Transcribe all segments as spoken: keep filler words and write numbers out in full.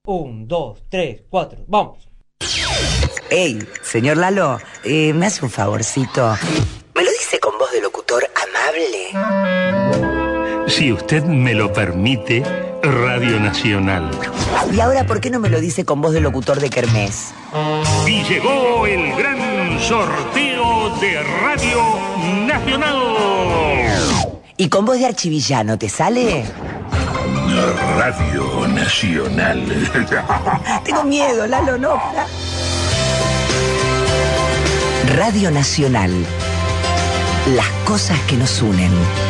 Un, dos, tres, cuatro, vamos. Ey, señor Lalo, eh, ¿me hace un favorcito? ¿Me lo dice con voz de locutor amable? Si usted me lo permite, Radio Nacional. Y ahora, ¿por qué no me lo dice con voz de locutor de kermés? Y llegó el gran sorteo de Radio Nacional. ¿Y con voz de archivillano te sale? Radio Nacional. Tengo miedo, Lalo, no. Radio Nacional. Las cosas que nos unen.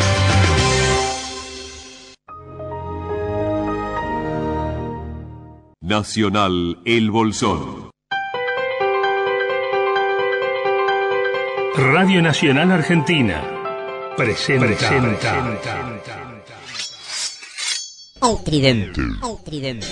Nacional El Bolsón. Radio Nacional Argentina presenta, presenta. El tridente. El tridente.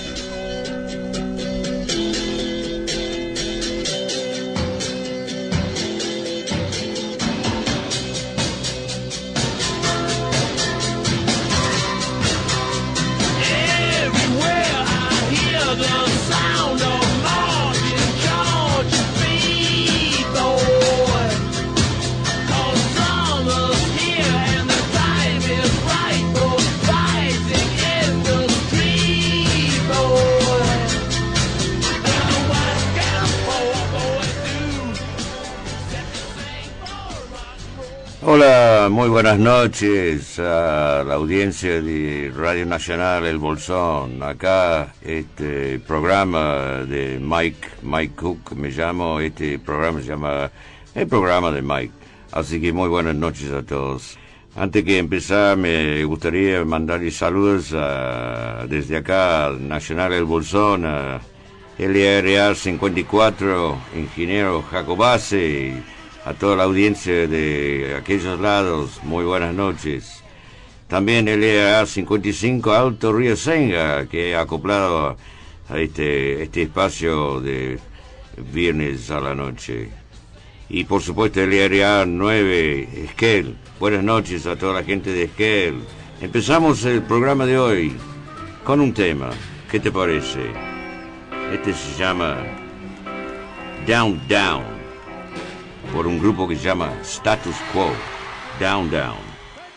Hola, muy buenas noches a la audiencia de Radio Nacional El Bolsón. Acá este programa de Mike, Mike Cook me llamo, este programa se llama el programa de Mike. Así que muy buenas noches a todos. Antes que empezar me gustaría mandarles saludos a, desde acá al Nacional El Bolsón, a L R A cincuenta y cuatro, ingeniero Jacobase, a toda la audiencia de aquellos lados, muy buenas noches. También el L R A cincuenta y cinco Alto Río Senga, que ha acoplado a este, este espacio de viernes a la noche. Y por supuesto el L R A nueve Esquel. Buenas noches a toda la gente de Esquel. Empezamos el programa de hoy con un tema. ¿Qué te parece? Este se llama Down Down, por un grupo que se llama Status Quo. Down Down.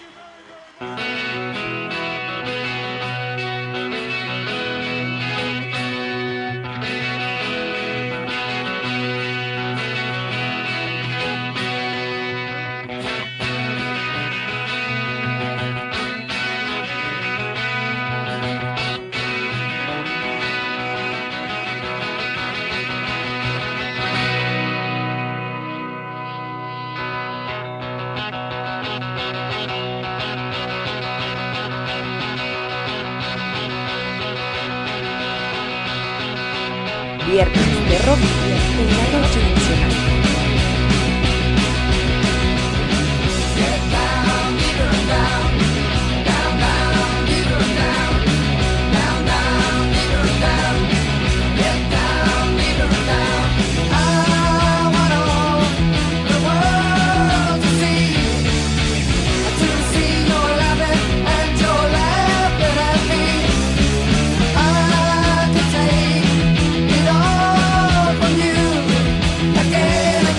Viernes de rock en la noche nacional. Again.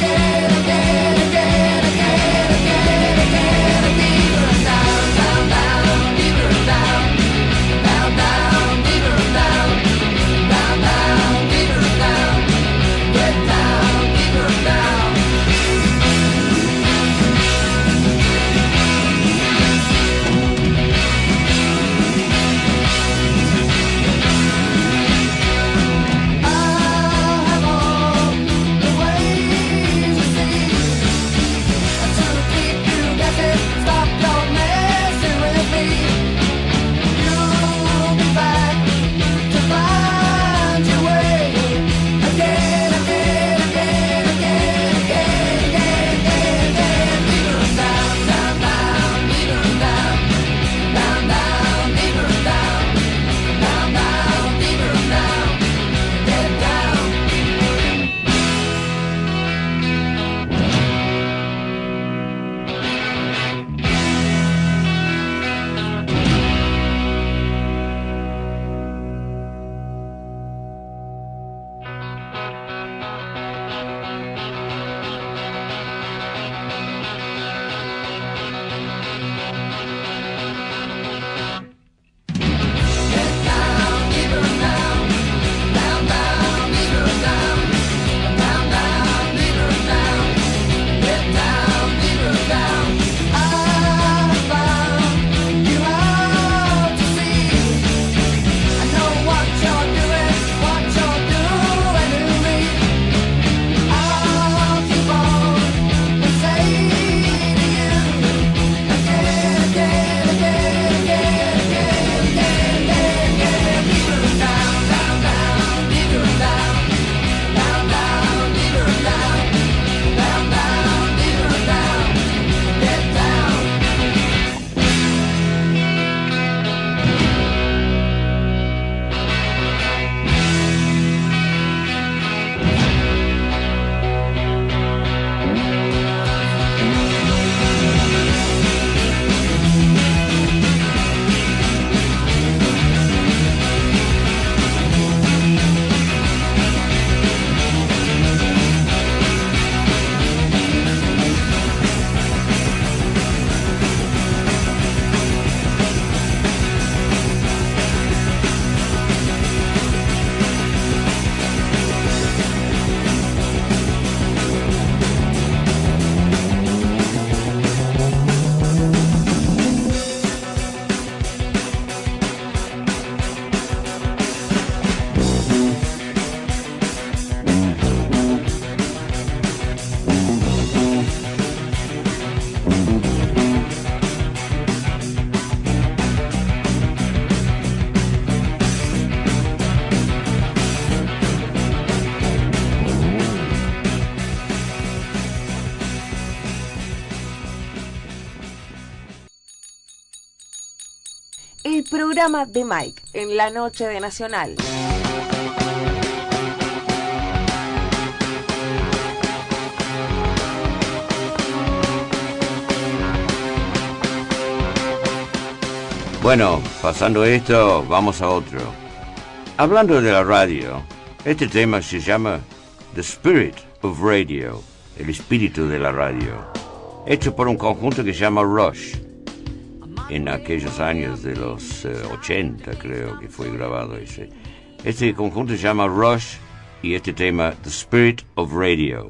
programa de Mike en la noche de Nacional. Bueno, pasando esto, vamos a otro. Hablando de la radio, este tema se llama The Spirit of Radio, el espíritu de la radio, hecho por un conjunto que se llama Rush. En aquellos años de los eh, ochenta creo que fue grabado ese. Este conjunto se llama Rush y este tema The Spirit of Radio.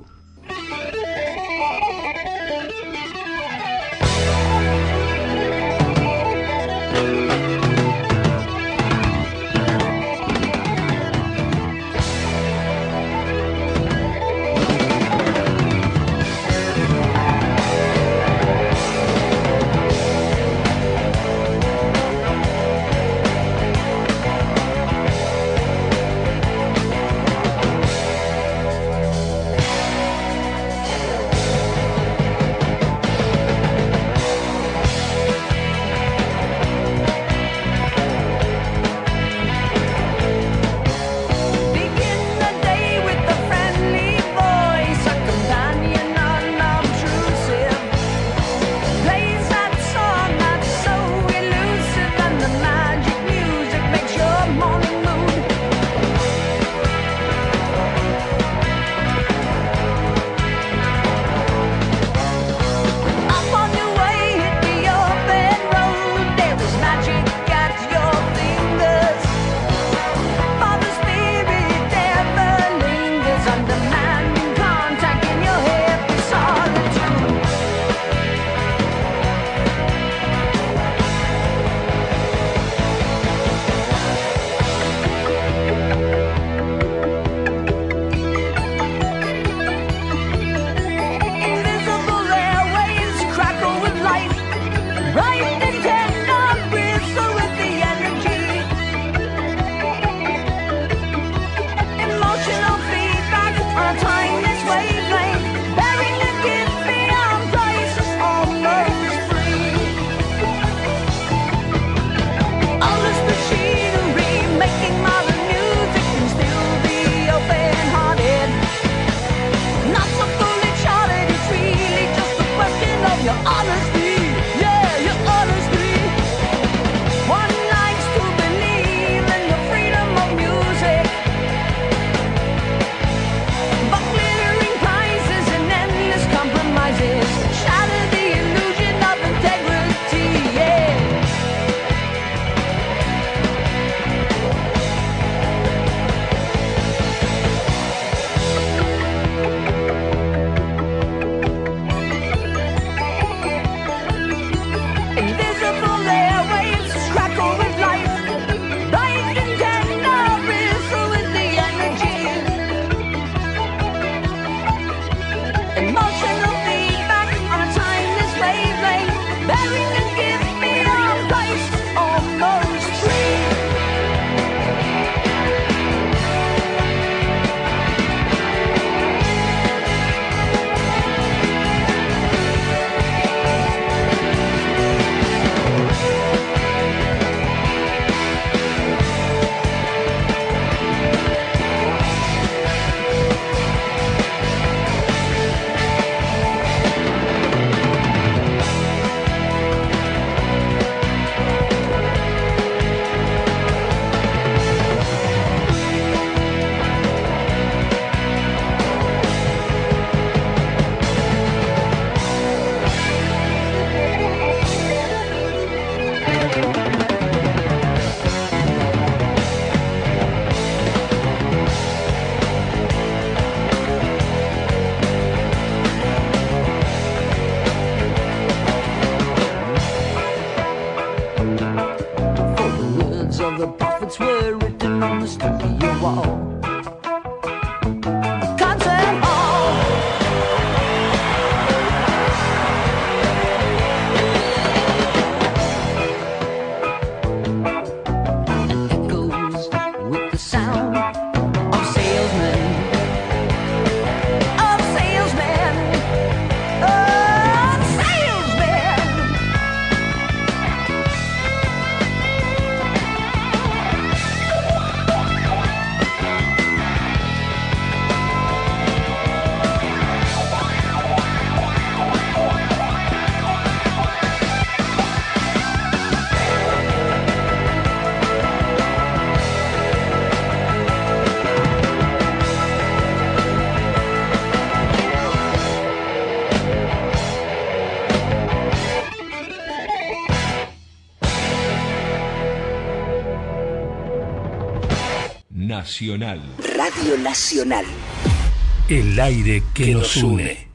Nacional. Radio Nacional. El aire que nos une.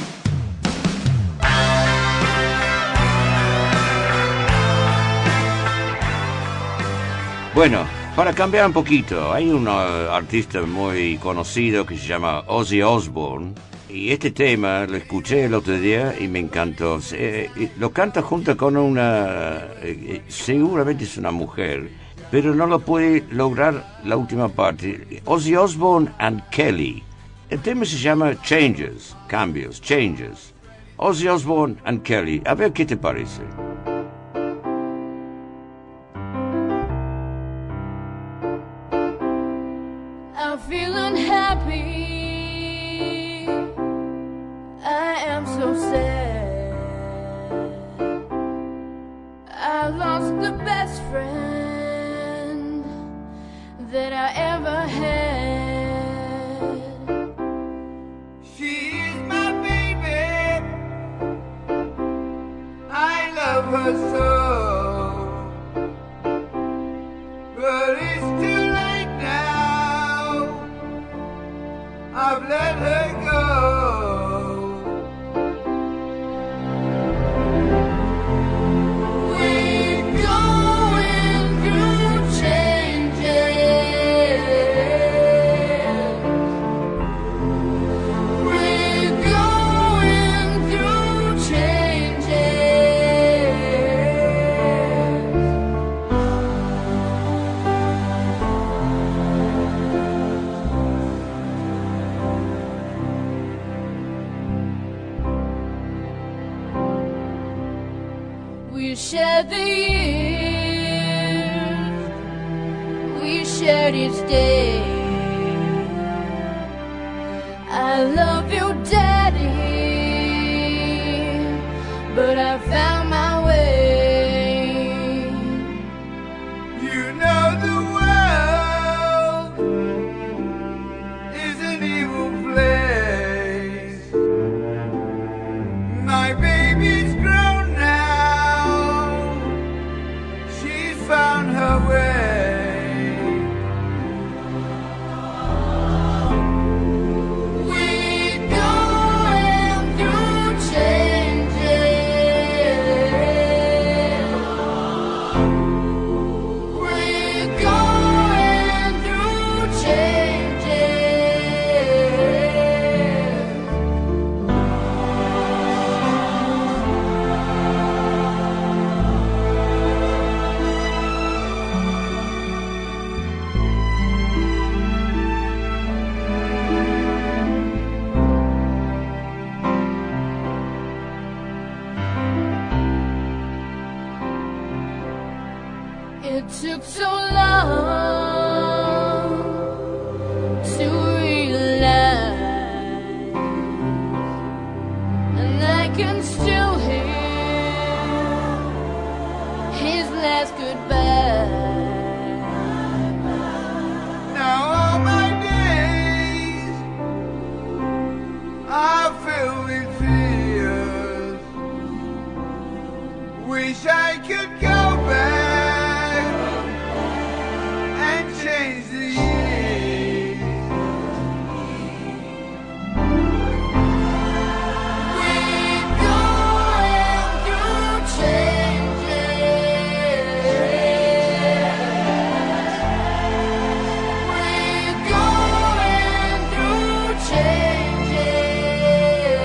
Bueno, para cambiar un poquito, hay un uh, artista muy conocido que se llama Ozzy Osbourne, y este tema lo escuché el otro día y me encantó. Eh, lo canta junto con una, eh, seguramente es una mujer, pero no lo puede lograr la última parte. Ozzy Osbourne and Kelly. El tema se llama Changes, cambios, changes. Ozzy Osbourne and Kelly. A ver qué te parece. I'm feeling happy. I am so sad. I lost the best friend that I ever had. She is my baby. I love her so. But it's too late now. I've let her go. We shared the years, we shared each day. I love you, Daddy, but I found my way. You know the world is an evil place. My baby's grown now. She's found her way. We're going through changes. We're going through changes. It took so long to realize, and I can still hear his last goodbye. Now all my days are filled with fears. Wish I could go back and change the years. We're going through changes. We're going through changes.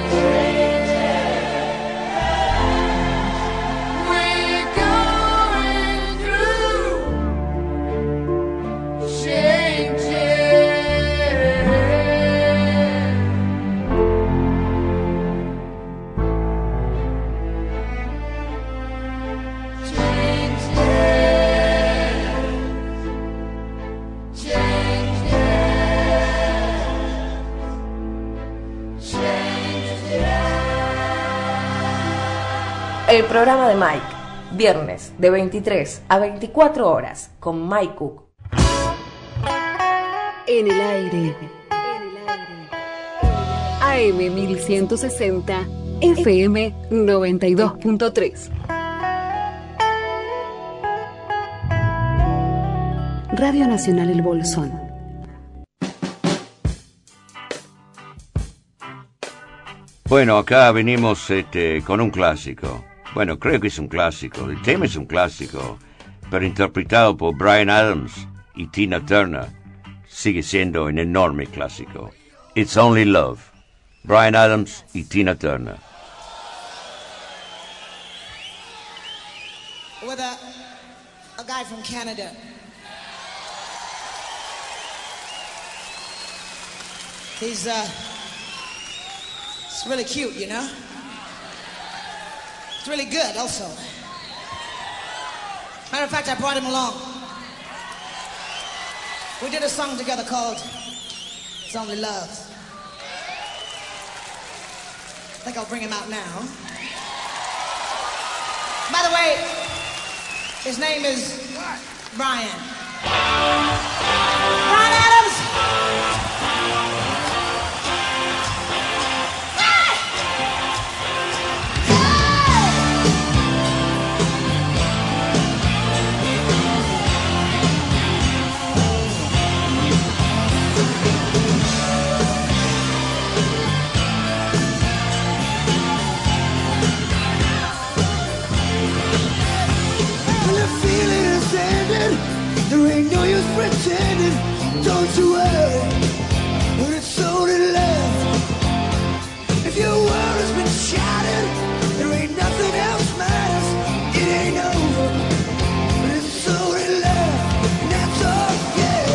We're going through El programa de Mike, viernes de veintitrés a veinticuatro horas con Mike Cook. En el aire. A M mil ciento sesenta, F M noventa y dos punto tres. Radio Nacional El Bolsón, Bueno, acá venimos este, con un clásico. Bueno, creo que es un clásico. El tema es un clásico, pero interpretado por Bryan Adams y Tina Turner, sigue siendo un enorme clásico. It's Only Love. Bryan Adams y Tina Turner. With a, a guy from Canada. He's, uh, it's really cute, you know? It's really good, also. Matter of fact, I brought him along. We did a song together called It's Only Love. I think I'll bring him out now. By the way, his name is Bryan. Bryan Adams! There ain't no use pretending, don't you worry, when it's only love. If your world has been shattered, there ain't nothing else matters, it ain't over, but it's only love, and that's all, yeah.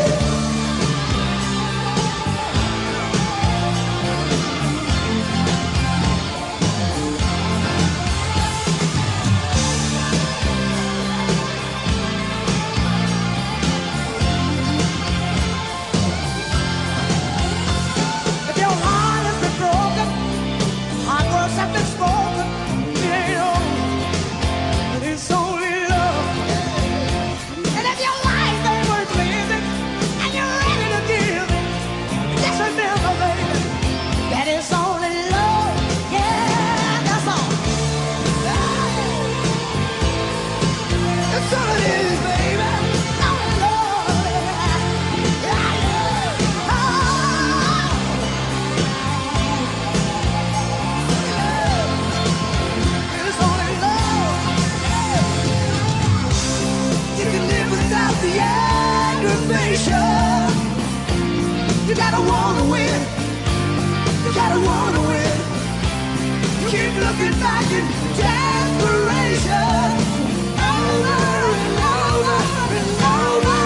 You gotta wanna win. You gotta wanna win. Keep looking back in desperation. Over and over and over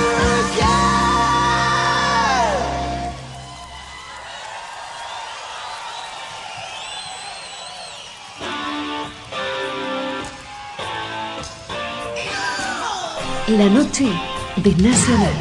again. La noche de Nacional.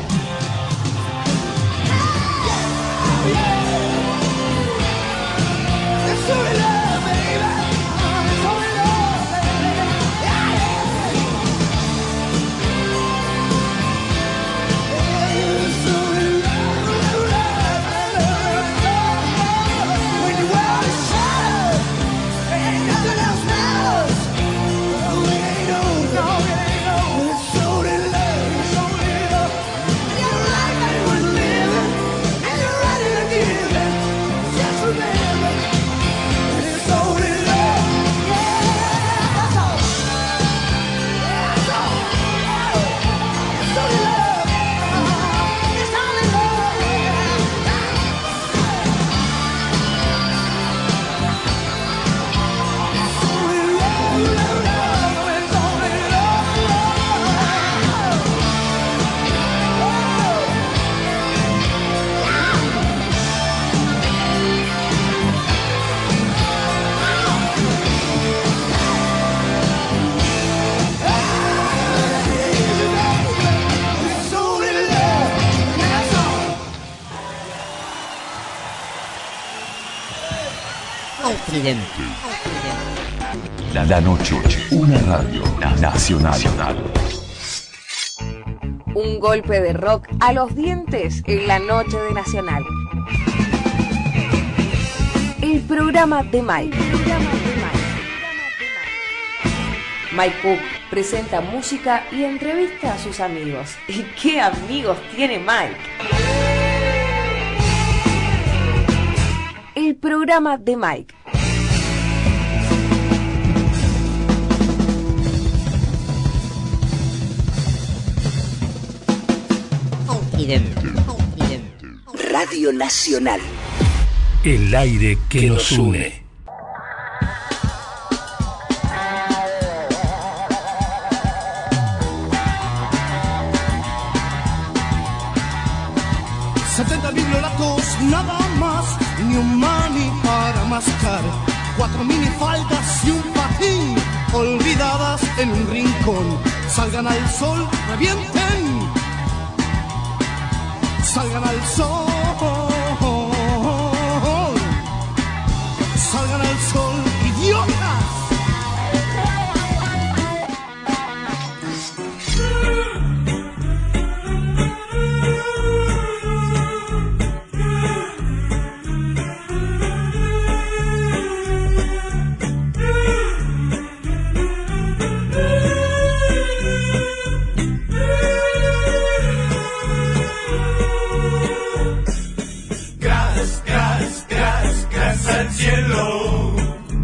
Tridente. La, la noche, una radio nacional. Un golpe de rock a los dientes en la noche de Nacional. El programa de Mike. Mike Cook presenta música y entrevista a sus amigos. ¿Y qué amigos tiene Mike? El programa de Mike. Radio Nacional. El aire que nos une. setenta bibliolatos, nada más, ni un mani para mascar, cuatro minifaldas y un patín, olvidadas en un rincón. Salgan al sol, revienten, salgan al sol, salgan al sol, idiotas. Cielo,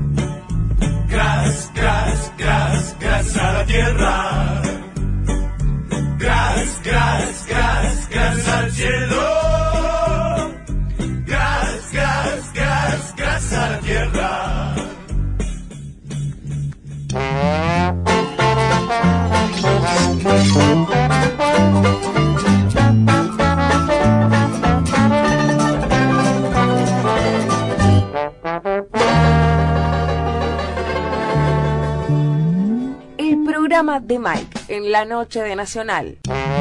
gras, gras, gras, gras a la tierra, gras, gras, gras, gras al cielo, gras, gras, gras, gras a la tierra. Programa de Mike en la noche de Nacional.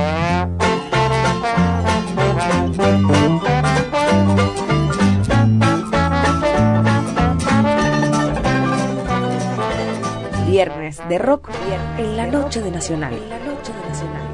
Viernes de rock en la noche de Nacional. En la noche de Nacional.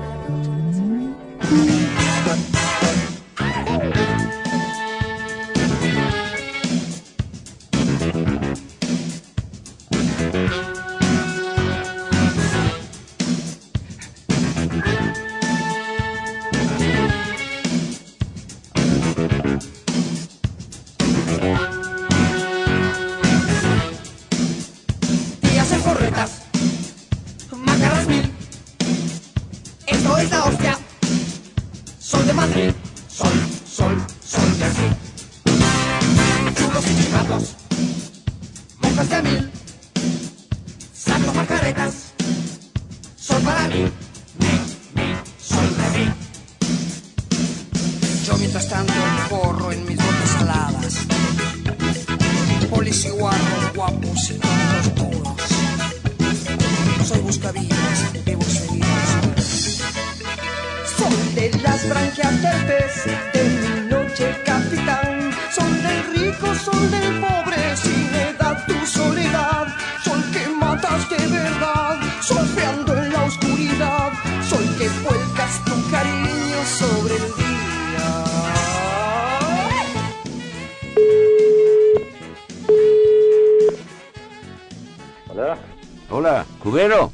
Hola, ¿Cubero?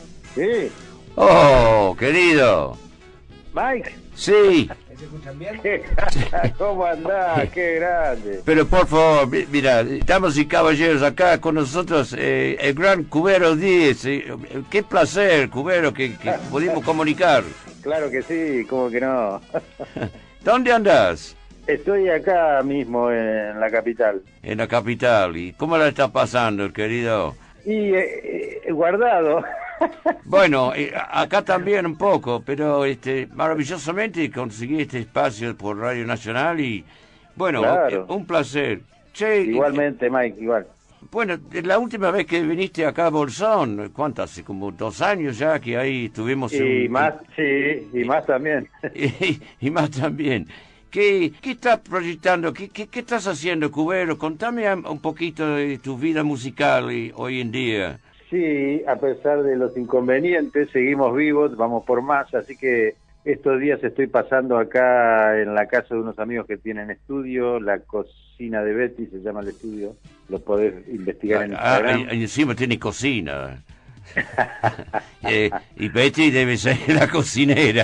Sí. Oh, querido. Mike. Sí. ¿Se escuchan bien? ¿Cómo andás? Qué grande. Pero por favor, mira, estamos y caballeros acá con nosotros, eh, el gran Cubero Díez. Eh, qué placer, Cubero, que, que pudimos comunicar. Claro que sí, ¿cómo que no? ¿Dónde andás? Estoy acá mismo en la capital. En la capital. ¿Y cómo la está pasando, querido? Y eh, eh, guardado. Bueno, eh, acá también un poco, pero este maravillosamente conseguí este espacio por Radio Nacional y, bueno, claro. eh, un placer. Che, igualmente, eh, Mike, igual. Bueno, la última vez que viniste acá a Bolsón, ¿cuánto? Hace como dos años ya que ahí estuvimos... Y un, más, sí, y más también. Y, y más también. ¿Qué, qué estás proyectando? ¿Qué, qué, ¿Qué estás haciendo, Cubero? Contame un poquito de tu vida musical y, hoy en día. Sí, a pesar de los inconvenientes, seguimos vivos, vamos por más, así que estos días estoy pasando acá en la casa de unos amigos que tienen estudio, la cocina de Betty se llama el estudio, lo podés investigar en ah, Instagram. Ah, encima tiene cocina. eh, y Betty debe ser la cocinera.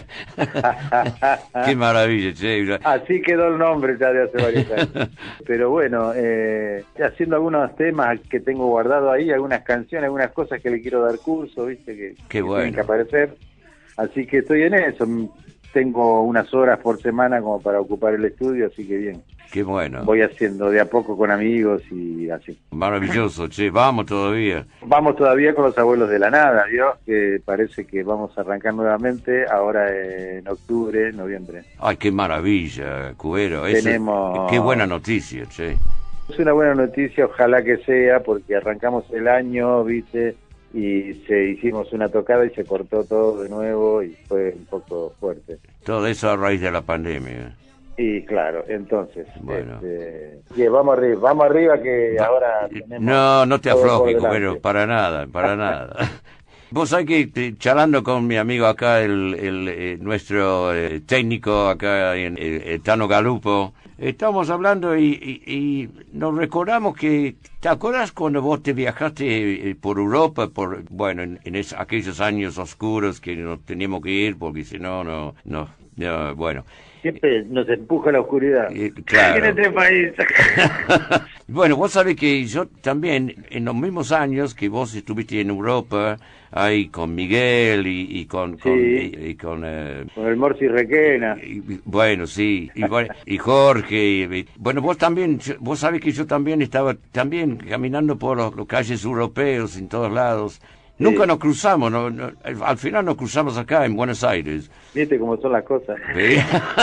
Qué maravilla, che. Así quedó el nombre ya de hace varios años. Pero bueno, eh, haciendo algunos temas que tengo guardado ahí, algunas canciones, algunas cosas que le quiero dar curso, viste, que, Qué que bueno. tienen que aparecer. Así que estoy en eso. tengo unas horas por semana como para ocupar el estudio, así que bien. Qué bueno. Voy haciendo de a poco con amigos y así. Maravilloso, che, vamos todavía. Vamos todavía con los abuelos de la nada, ¿vio? Que parece que vamos a arrancar nuevamente ahora en octubre, noviembre. Ay, qué maravilla, Cubero. Eso, Tenemos... Qué buena noticia, che. Es una buena noticia, ojalá que sea, porque arrancamos el año, viste, y se hicimos una tocada y se cortó todo de nuevo y fue un poco fuerte. Todo eso a raíz de la pandemia. Y claro, entonces, bueno. este, yeah, vamos arriba, vamos arriba que Va, ahora tenemos no, no te aflojes, Cubero, Cubero, para nada, para nada. Vos sabés que te, charlando con mi amigo acá, el, el eh, nuestro eh, técnico acá, en, el, el Tano Galupo, estamos hablando y, y, y nos recordamos que, ¿te acordás cuando vos te viajaste eh, por Europa, por bueno, en, en es, aquellos años oscuros que nos teníamos que ir porque si no, no, no, no, bueno. Siempre nos empuja la oscuridad. Eh, claro. En este país. Bueno, vos sabés que yo también, en los mismos años que vos estuviste en Europa, ahí con Miguel y, y con... con, sí. y, y con, eh, con el Morsi Requena. Y, bueno, sí, y, y Jorge. Y, y, bueno, vos también, vos sabés que yo también estaba también caminando por los, los calles europeos en todos lados. Sí. Nunca nos cruzamos, no, no, al final nos cruzamos acá en Buenos Aires. Viste cómo son las cosas. Sí,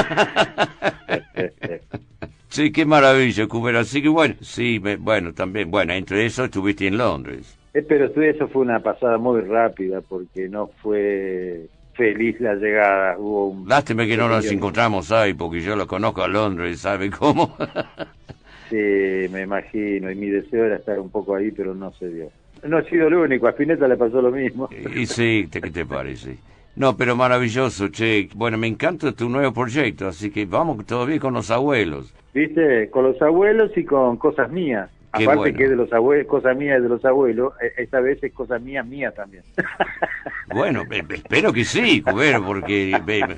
sí, qué maravilla, Cubero. Así que bueno, sí, me, bueno, también, bueno, entre eso estuviste en Londres. Eh, pero eso fue una pasada muy rápida porque no fue feliz la llegada. Hubo un... Lástima que no nos encontramos ahí porque yo lo conozco a Londres, ¿sabe cómo? Sí, me imagino, y mi deseo era estar un poco ahí, pero no se dio. No he sido el único, a Spinetta le pasó lo mismo. Y sí, ¿qué te parece? No, pero maravilloso, che. Bueno, me encanta tu nuevo proyecto, así que vamos todavía con los abuelos. ¿Viste? Con los abuelos y con cosas mías. Qué Aparte bueno. que de los abuelos, cosas mías de los abuelos, esta vez es cosas mías, mías también. Bueno, espero que sí, Cubero, porque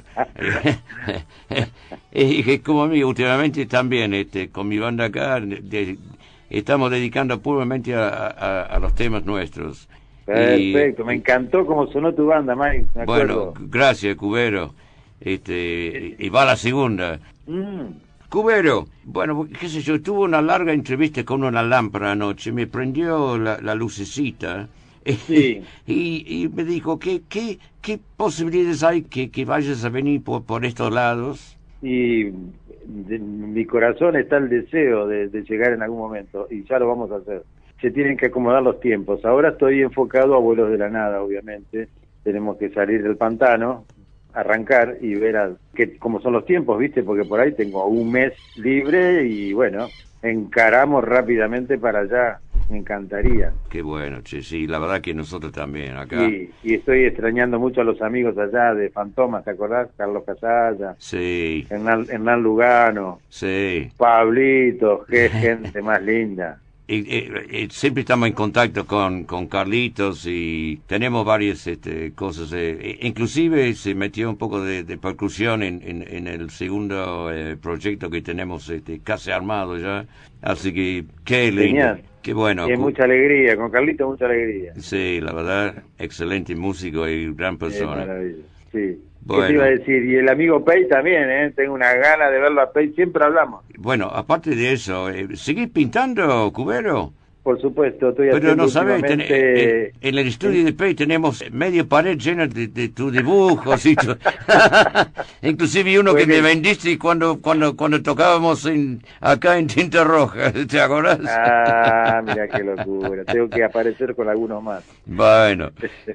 es como a mí, últimamente también, este, con mi banda acá, de, estamos dedicando puramente a, a, a los temas nuestros. Perfecto, y, me encantó cómo sonó tu banda, Mike. Me bueno, gracias, Cubero. Este, y va la segunda. Mm. Cubero, bueno, qué sé yo, tuve una larga entrevista con una lámpara anoche, me prendió la, la lucecita. Sí. y, y me dijo, ¿qué, qué, qué posibilidades hay que, que vayas a venir por, por estos lados? Y de, mi corazón está el deseo de, de llegar en algún momento, y ya lo vamos a hacer. Se tienen que acomodar los tiempos. Ahora estoy enfocado a Abuelos de la Nada, obviamente. Tenemos que salir del pantano, arrancar y ver a, que, cómo son los tiempos, ¿viste? Porque por ahí tengo un mes libre y, bueno, encaramos rápidamente para allá. Me encantaría. Qué bueno, che, sí, la verdad que nosotros también acá. Sí, y estoy extrañando mucho a los amigos allá de Fantomas, ¿te acordás? Carlos Casalla. Sí. Hernán, Hernán Lugano. Sí. Pablito, qué gente más linda. Y, y, y siempre estamos en contacto con, con Carlitos y tenemos varias este, cosas. Eh, inclusive se metió un poco de, de percusión en, en, en el segundo eh, proyecto que tenemos este, casi armado ya. Así que qué lindo. Genial. Qué bueno. Y mucha alegría, con Carlitos mucha alegría. Sí, la verdad, excelente músico y gran persona. Es maravilloso, sí. Bueno. ¿Qué te iba a decir? Y el amigo Pei también, ¿eh? Tengo una gana de verlo a Pei, siempre hablamos. Bueno, aparte de eso, eh, ¿seguís pintando, Cubero? Por supuesto, estoy Pero haciendo no sabes, últimamente... ten, en, en el estudio de Pei tenemos media pared llena de, de tus dibujos y tu... inclusive uno pues que me vendiste cuando cuando cuando tocábamos en, acá en Tinta Roja, ¿te acordás? Ah, mira qué locura, tengo que aparecer con algunos más. Bueno.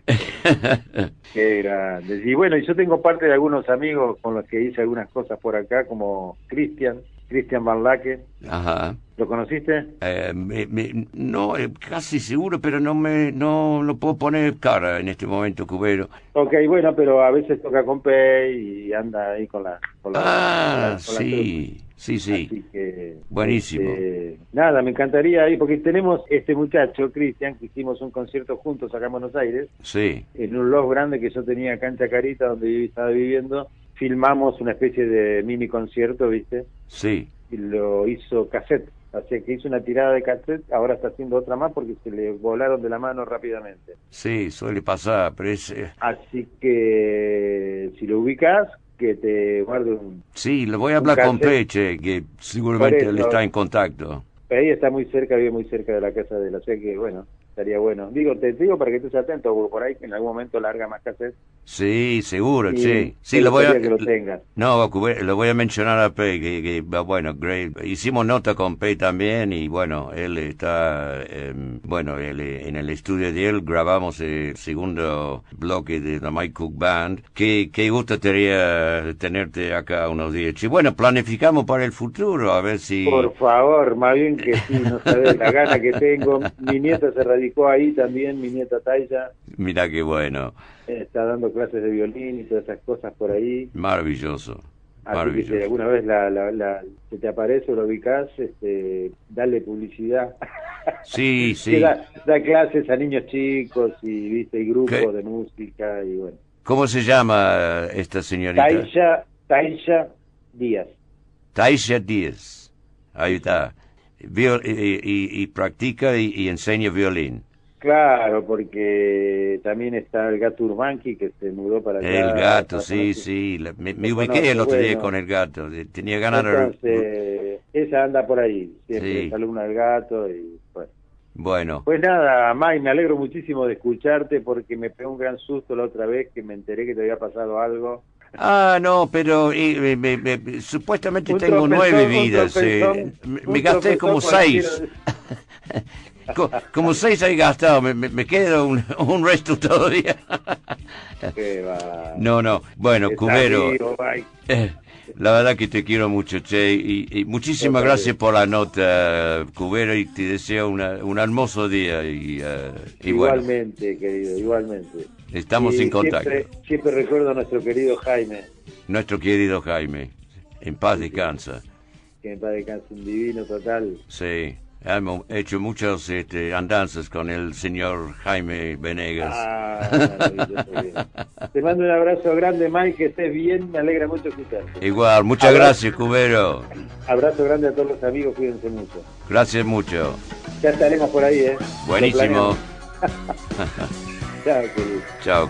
Qué grande. Y bueno, yo tengo parte de algunos amigos con los que hice algunas cosas por acá, como Cristian, Cristian Van Laque. Ajá. ¿Lo conociste? Eh, me, me, no, eh, casi seguro, pero no me no lo puedo poner cara en este momento, Cubero. Ok, bueno, pero a veces toca con Pei y anda ahí con la... Con la ah, con la, con sí, la sí, sí. Así que, buenísimo. Este, nada, me encantaría ir, porque tenemos este muchacho, Cristian, que hicimos un concierto juntos acá en Buenos Aires. Sí. En un loft grande que yo tenía acá en Chacarita, donde yo estaba viviendo. Filmamos una especie de mini concierto, ¿viste? Sí. Y lo hizo cassette. Así que hizo una tirada de cassette, ahora está haciendo otra más porque se le volaron de la mano rápidamente. Sí, suele pasar, pero es... Eh... Así que, si lo ubicás, que te guarde un... Sí, le voy a hablar con Peche, que seguramente él está en contacto. Ahí está muy cerca, vive muy cerca de la casa de él, o sea que, bueno, estaría bueno. Digo, te digo para que estés atento, porque por ahí en algún momento larga más cassette. Sí, seguro, y sí. Sí, lo voy a... que lo tengas. No, lo voy a mencionar a Pe, que, que bueno, great. Hicimos nota con Pe también, y bueno, él está, eh, bueno, él, en el estudio de él grabamos el segundo bloque de la Mike Cook Band. Qué, qué gusto sería tenerte acá unos días. Y bueno, planificamos para el futuro, a ver si... Por favor, más bien que sí, no sabes la gana que tengo. Mi nieta se radicó ahí también, mi nieta Taisa. Mira qué bueno. Está dando clases de violín y todas esas cosas por ahí. Maravilloso. Así Maravilloso. que si alguna vez la, la, la, se te aparece o lo ubicás, este, dale publicidad. Sí, sí. Da, da clases a niños chicos y, viste, y grupos ¿Qué? de música y bueno. ¿Cómo se llama esta señorita? Taisha, Taisha Díaz. Taisha Díaz. Ahí está. Viol y, y, y practica y, y enseña violín. Claro, porque también está el gato Urbanqui que se mudó para allá. El gato, sí, sí. La, me me ubiqué conozco, el otro bueno. día con el gato. Tenía ganas Entonces, de... esa anda por ahí. Siempre Sí. es alumna del gato y bueno. Bueno. Pues nada, Mike, me alegro muchísimo de escucharte porque me pegó un gran susto la otra vez que me enteré que te había pasado algo. Ah, no, pero eh, me, me, me, supuestamente Un tengo tropezón, nueve un vidas. tropezón, eh, me, un me gasté tropezón como cualquiera. seis. Co- como seis he gastado, me, me, me queda un, un resto todavía. Qué va. No, no, bueno, Está Cubero, vivo, Mike. eh, la verdad que te quiero mucho, Che, y, y muchísimas gracias por la nota, Cubero, y te deseo una, un hermoso día. Y, uh, y bueno, Igualmente, querido, igualmente. estamos Y en contacto. Siempre, siempre recuerdo a nuestro querido Jaime, Nuestro querido Jaime, en paz descansa. que en paz descanse, un divino total. Sí, hemos hecho muchas este, andanzas con el señor Jaime Venegas. Ah, maravilloso, bien. Te mando un abrazo grande, Mike, que estés bien, me alegra mucho escucharte. Igual, muchas Abrazo. gracias, Cubero. Abrazo grande a todos los amigos, cuídense mucho. Gracias mucho. Ya estaremos por ahí, ¿eh? Buenísimo. Chao, querido. Chao.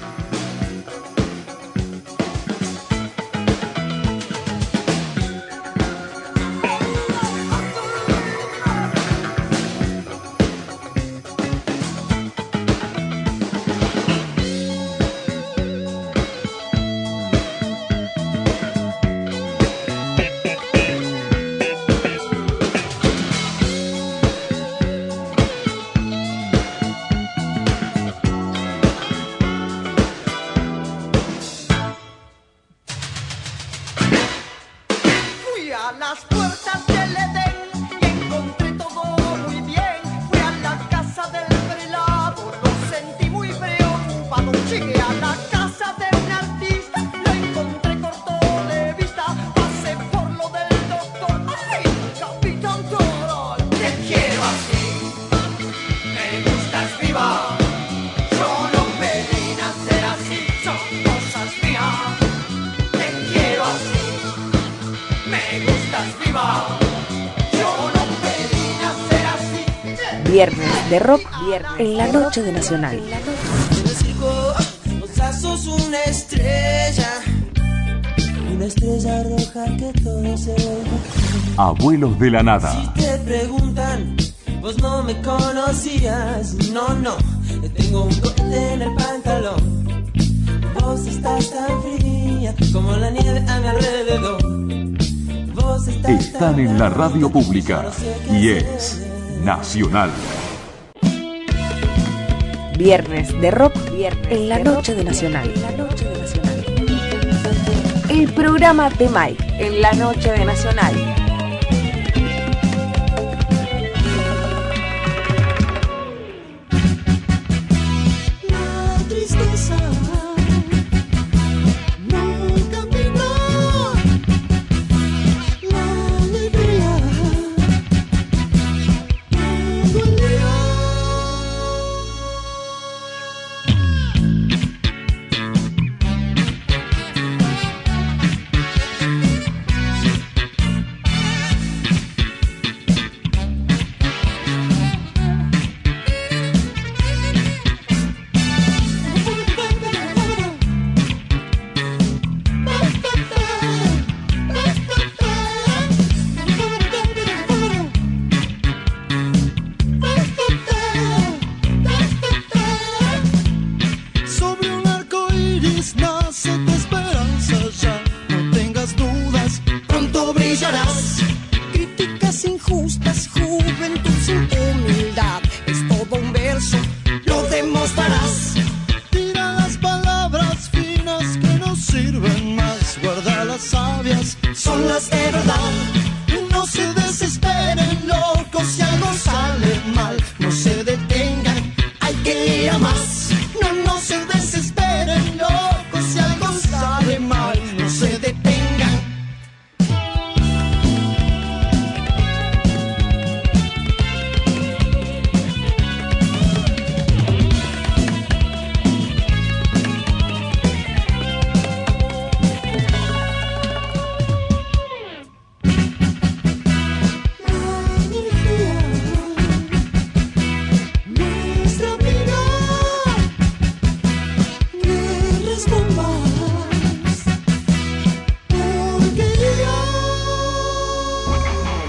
Fui a las puertas del Edén y encontré todo muy bien. Fui a la casa del prelado, lo sentí muy preocupado. Llegué a la casa de un artista, lo encontré corto de vista. Pasé por lo del doctor, ¡ay, capitán Toro! Te quiero así, me gustas viva. Yo no pedí nacer así, son cosas mías. Te quiero así. Me gustas viva, yo no pedí nacer así. Viernes de rock en la noche de Nacional. En el circo, o sea, sos una estrella, una estrella roja que todo se ve. Abuelos de la nada. Si te preguntan, vos no me conocías, no, no, tengo un corte en el pantalón. Vos estás tan fría como la nieve a mi alrededor. Vos estás Están en la radio pública y es Nacional. Viernes de rock en la noche de Nacional. El programa de Mike en la noche de Nacional. La tristeza me caminó, la alegría me dolió.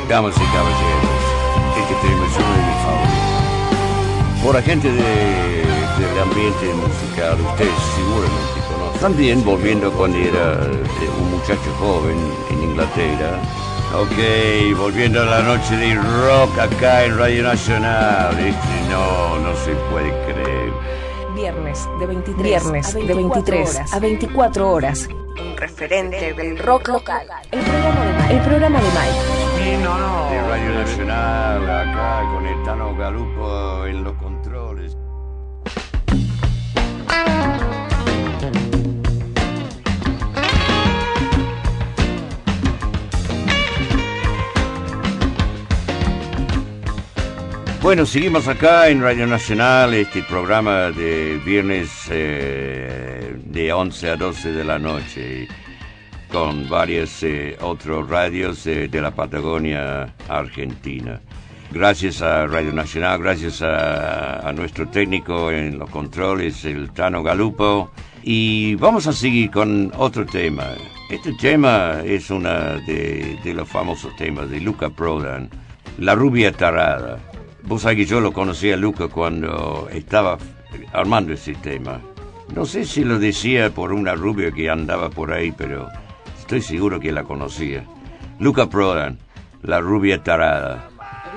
Damas y caballeros, este tema es uno de mis favoritos. Por la gente de, del ambiente musical, ustedes seguramente conocen. También volviendo cuando era un muchacho joven en Inglaterra. Ok, volviendo a la noche de rock acá en Radio Nacional. Este no, no se puede creer. Viernes de veintitrés, Viernes de veintitrés a veinticuatro horas. Un referente del rock local. El programa de Mike. El programa de Mike. Sí, no, no. De Radio Nacional, acá con el Tano Galupo en los controles. Bueno, seguimos acá en Radio Nacional, este programa de viernes eh, de once a doce de la noche, con varias eh, otras radios eh, de la Patagonia Argentina. Gracias a Radio Nacional, gracias a, a nuestro técnico en los controles, el Tano Galupo. Y vamos a seguir con otro tema. Este tema es uno de, de los famosos temas de Luca Prodan, La Rubia Tarada. Vos sabés que yo lo conocí a Luca cuando estaba armando ese tema. No sé si lo decía por una rubia que andaba por ahí, pero estoy seguro que la conocía. Luca Prodan, La Rubia Tarada.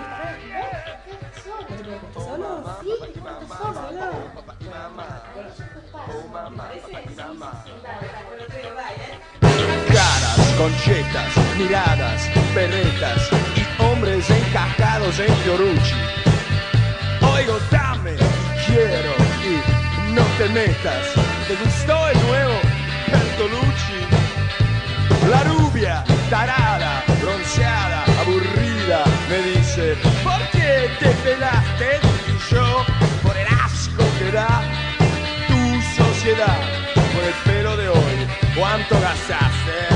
Caras, conchetas, miradas, berretas y hombres encajados en Fiorucci. Oigo, dame, quiero y no te metas. ¿Te gustó el nuevo Bertolucci? La rubia, tarada, bronceada, aburrida, me dice: ¿por qué te pelaste? Y yo, por el asco que da tu sociedad, por el pelo de hoy, ¿cuánto gastaste?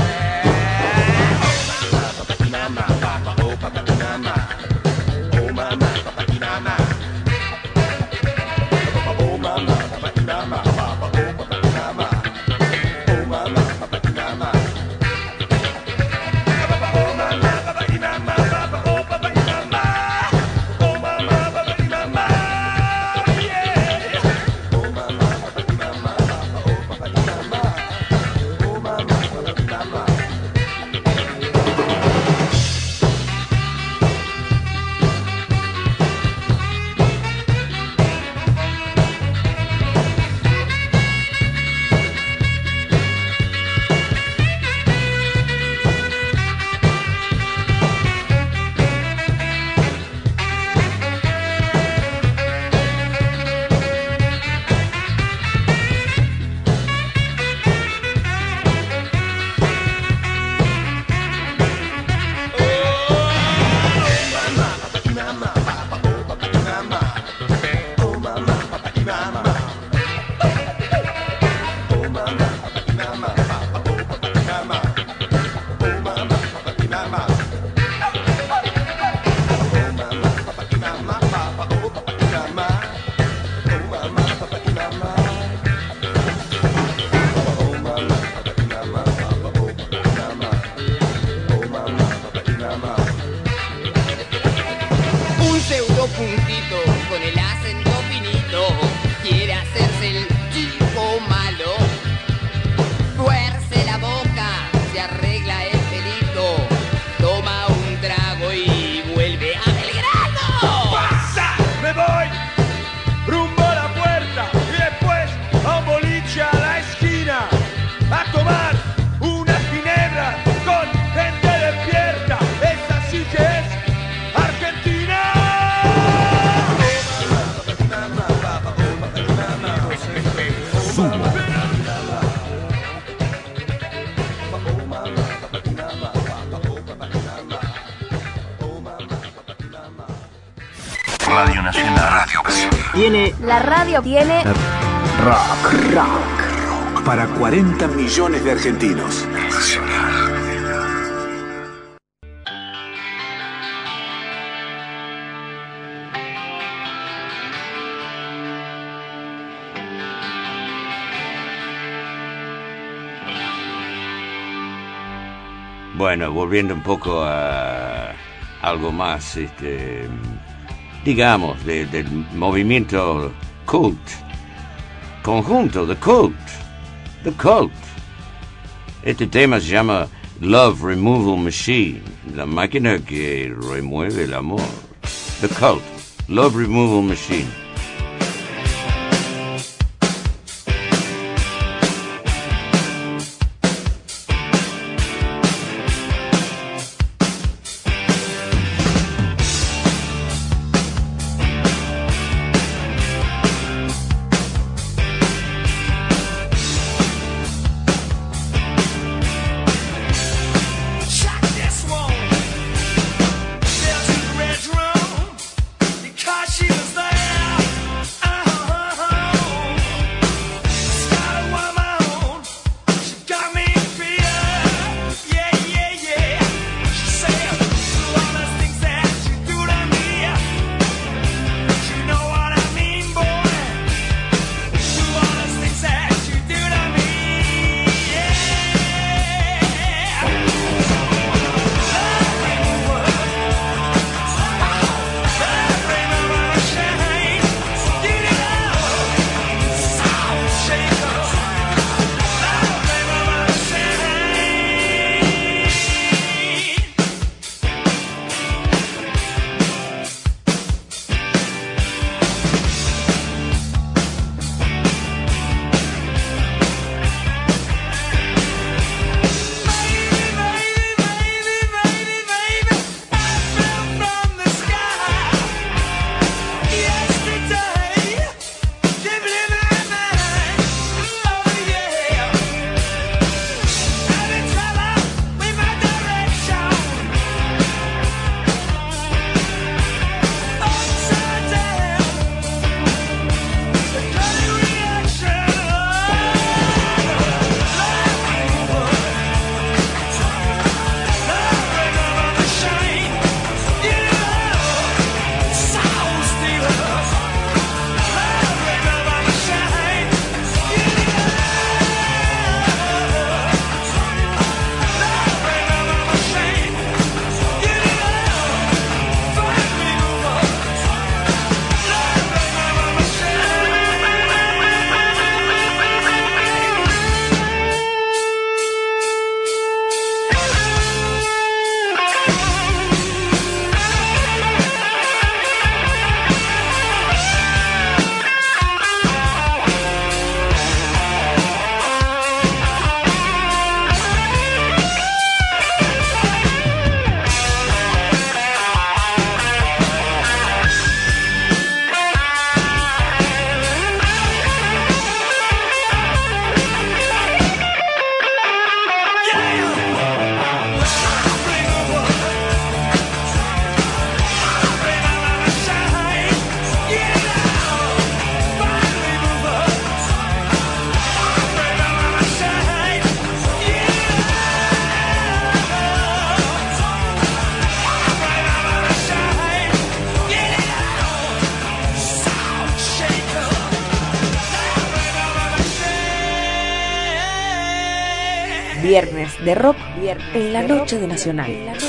Radio Nacional. Radio Tiene. La radio tiene. Rock. Rock. Rock. Para cuarenta millones de argentinos. Nacional. Bueno, volviendo un poco a, algo más, este, digamos, de, del movimiento cult, conjunto, The Cult, The Cult. Este tema se llama Love Removal Machine, la máquina que remueve el amor. The Cult, Love Removal Machine. She was there. Viernes de rock en la noche de Nacional.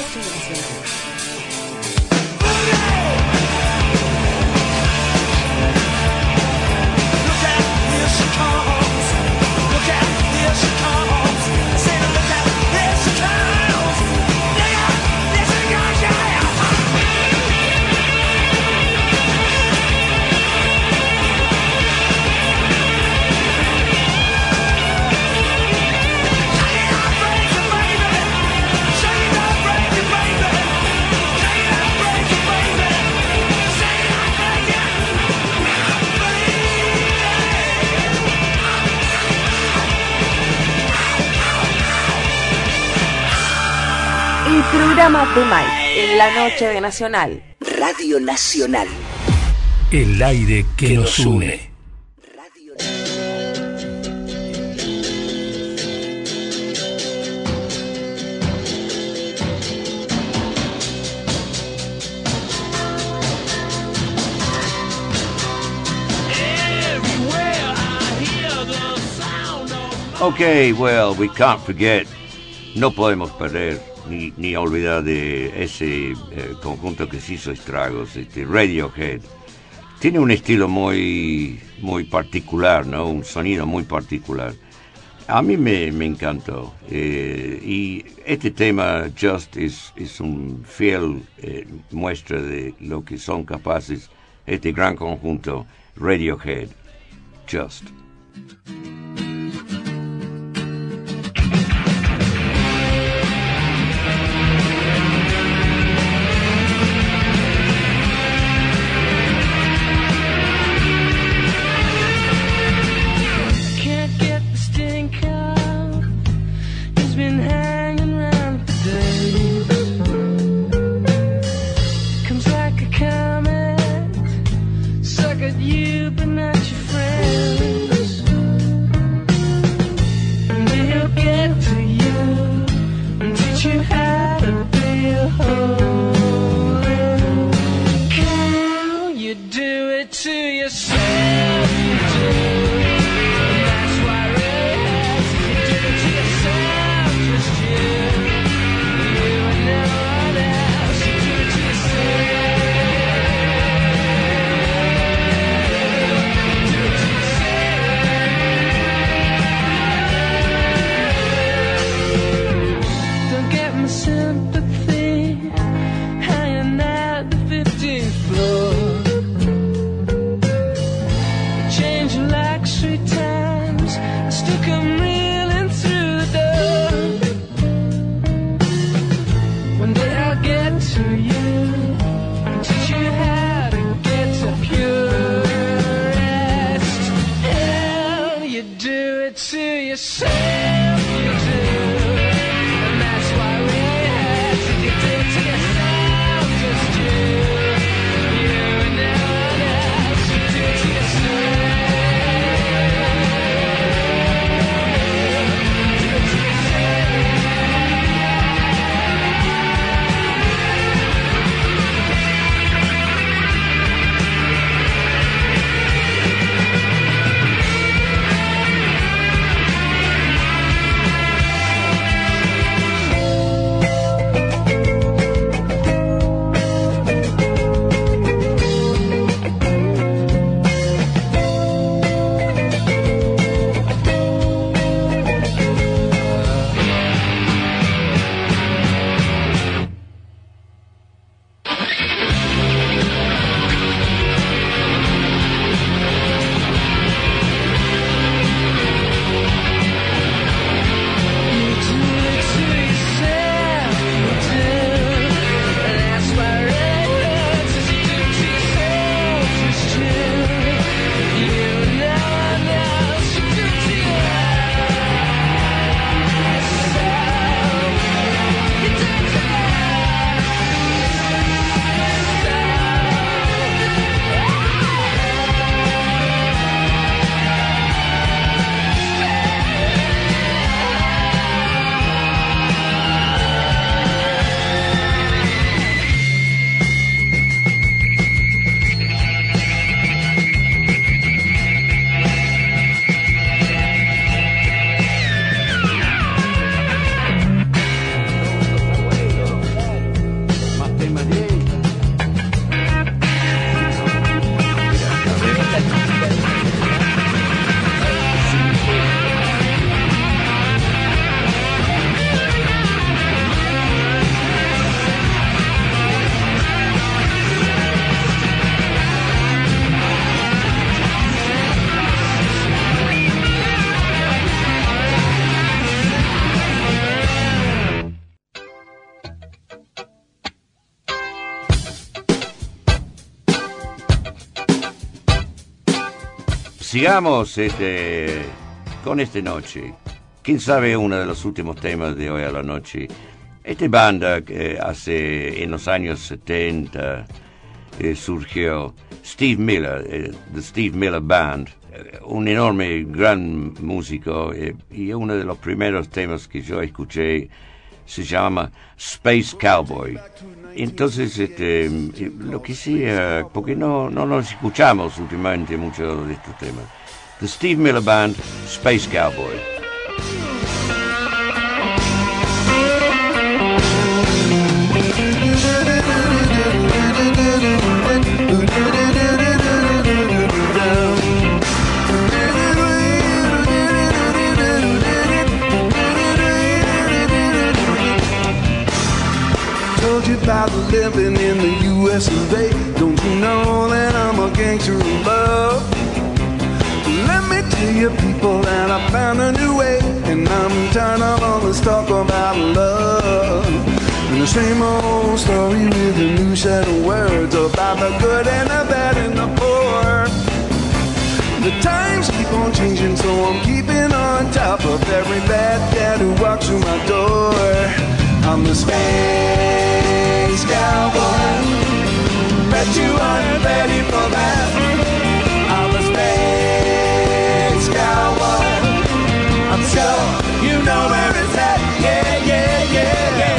Programa de Mike en la noche de Nacional. Radio Nacional. El aire que, que nos une. Okay, well, we can't forget. No podemos perder ni, ni olvidar de ese eh, conjunto que se hizo estragos, este Radiohead. Tiene un estilo muy, muy particular, ¿no? Un sonido muy particular. A mí me, me encantó. Eh, y este tema, Just, es, es un fiel eh, muestra de lo que son capaces este gran conjunto Radiohead. Just. Sigamos este, con esta noche. Quién sabe uno de los últimos temas de hoy a la noche. Esta banda que hace en los años setenta eh, surgió Steve Miller, eh, The Steve Miller Band, eh, un enorme, gran músico, eh, y uno de los primeros temas que yo escuché se llama Space Cowboy. Entonces, este, lo que sea, porque no, no nos escuchamos últimamente mucho de estos temas. The Steve Miller Band, Space Cowboy. in the U S of A. Don't you know that I'm a gangster of love? Let me tell you, people, that I found a new way, and I'm tired of all this talk about love. And the same old story with a new set of words about the good and the bad and the poor. The times keep on changing, so I'm keeping on top of every bad cat who walks through my door. I'm the space cowboy. Bet you aren't ready for that. I'm the space cowboy. I'm sure you know where it's at. Yeah, yeah, yeah, yeah.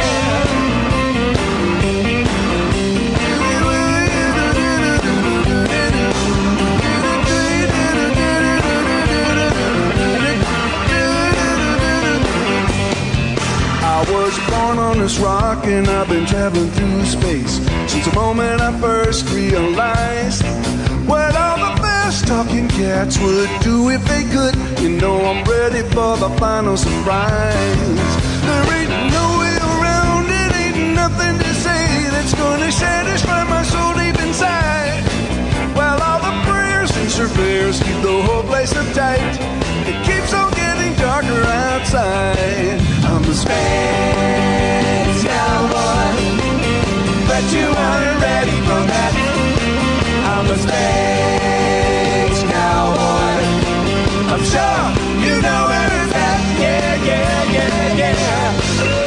I was born on this rock and I've been traveling through space since the moment I first realized what all the fast talking cats would do if they could. You know I'm ready for the final surprise. There ain't no way around it, ain't nothing to say that's gonna satisfy my soul deep inside. Well, all the prayers and surveyors keep the whole place uptight. It keeps on getting darker outside. I'm the space cowboy, but you aren't ready for that. I'm the space cowboy. I'm sure you know where it's at. Yeah, yeah, yeah, yeah.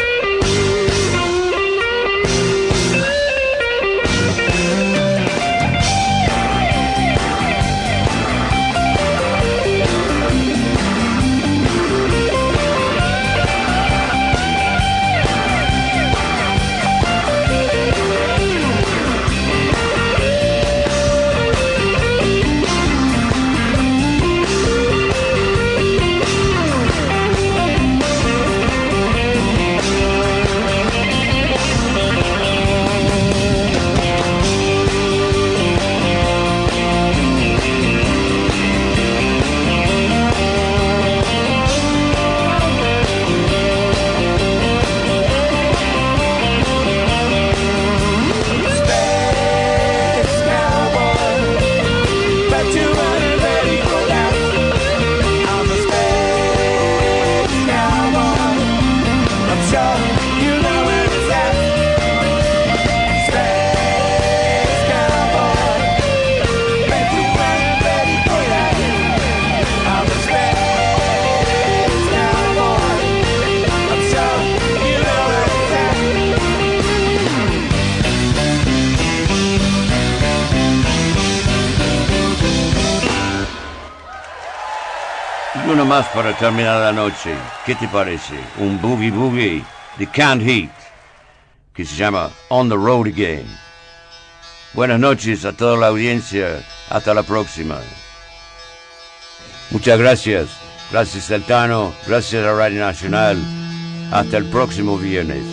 Uno más para terminar la noche. ¿Qué te parece? Un boogie boogie de Canned Heat que se llama On the Road Again. Buenas noches a toda la audiencia. Hasta la próxima. Muchas gracias. Gracias Sultano. Gracias a Radio Nacional. Hasta el próximo viernes.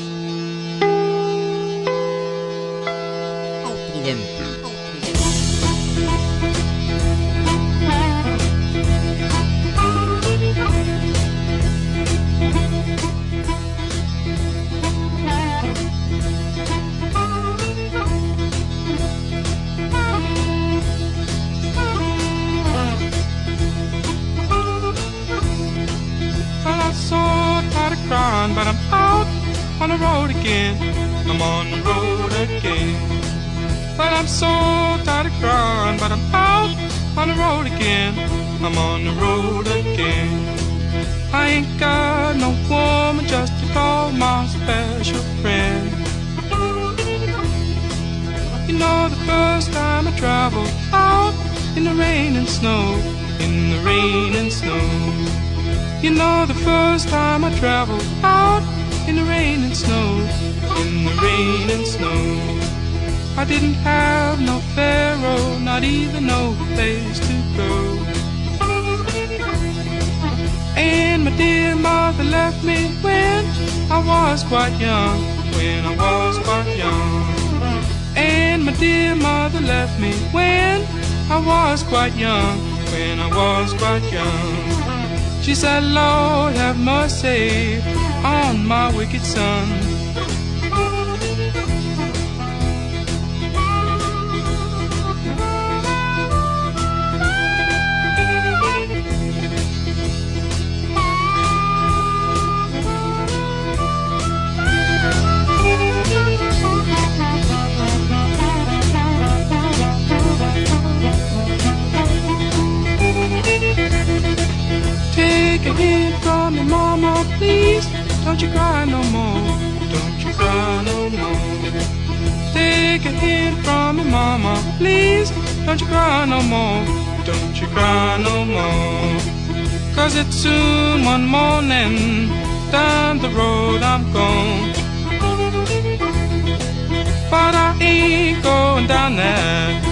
But I'm out on the road again. I'm on the road again. But I'm so tired of crying. But I'm out on the road again. I'm on the road again. I ain't got no woman just to call my special friend. You know the first time I traveled out in the rain and snow, in the rain and snow. You know the first time I traveled out in the rain and snow, in the rain and snow. I didn't have no pharaoh, not even no place to go. And my dear mother left me when I was quite young, when I was quite young. And my dear mother left me when I was quite young, when I was quite young. She said, Lord, have mercy on my wicked son. please, don't you cry no more. Don't you cry no more. Take a hint from your mama, please, don't you cry no more. Don't you cry no more. Cause it's soon one morning, down the road I'm gone. But I ain't going down there